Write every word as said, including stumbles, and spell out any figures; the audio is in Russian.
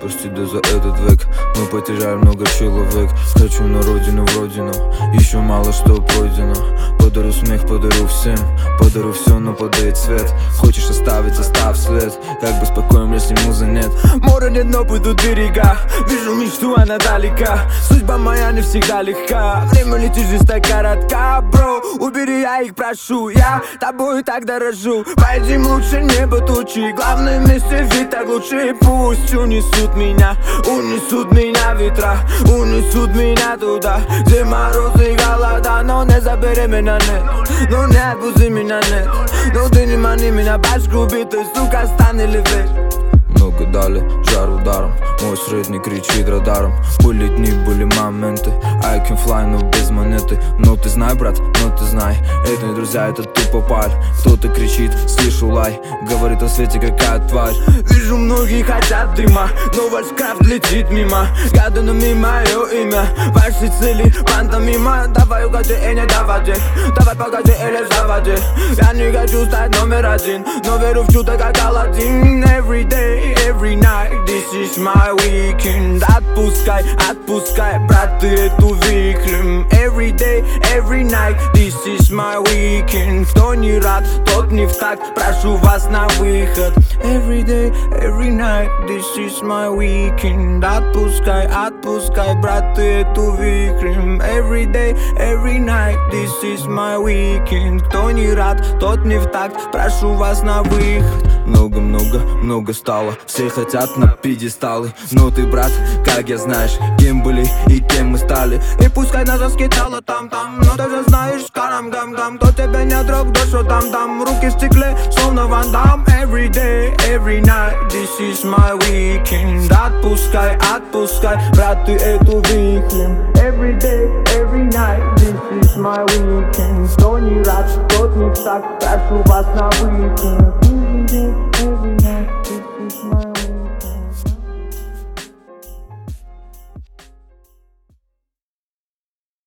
почти да за этот век мы потеряли много человек. Хочу на родину, в родину, еще мало что пройдено. Подарю смех, подарю всем, подарю все, но подай цвет. Хочешь оставить, оставь след, как бы спокоен, если музы нет. Море нет, но пойдут берега, вижу мечту, она далека. Судьба моя не всегда легка, время летит, жизнь так коротка. Бро, убери, я их прошу, я тобой так дорожу. Пойдем лучше небо тучи, главное вместе ведь так лучше. Пусть унесут меня, унесут меня ветра, унесут меня туда, где морозы и голода. Но не забери меня, нет, ну не отпусти меня, нет. Ну ты не мани меня, башку убитой, сука, стань или верь. Много дали, жар ударом, мой средний кричит радаром. Были дни, были моменты, I can fly, но без монеты. Но ты знай, брат, но ты знай, это не друзья, это ты попаль. Кто-то кричит, слышу лай, говорит о свете какая тварь. Вижу, многие хотят дыма, но ваш крафт летит мимо. Гадано мимо мое имя, ваши цели пантомима. Давай угоди и не давай, давай погоди или заводи. Я не хочу стать номер один, но верю в чудо как Аладдин. Every day, every night, this is my weekend. Отпускай, отпускай, брат, ты эту вихрем. Every day, every night, this is my weekend. Кто не рад, тот не в такт, прошу вас на выход. Every day, every night, this is my weekend. Отпускай, отпускай, брат, ты эту вихрем. Every day, every night, this is my weekend. Кто не рад, тот не в такт, прошу вас на выход. Много-много, много стало, все хотят на пьедесталы. Но ты, брат, как я знаешь, кем были и кем мы стали. И пускай нас раскидало там-там, но ты же знаешь, карам-гам-гам. Кто тебе не друг, да что там-там. Руки в стекле, словно Ван Дам. Every day, every night, this is my weekend. Отпускай, отпускай, брат, ты эту вихрем. Every day, every night, this is my weekend. Кто не рад, тот не в такт, прошу вас на weekend.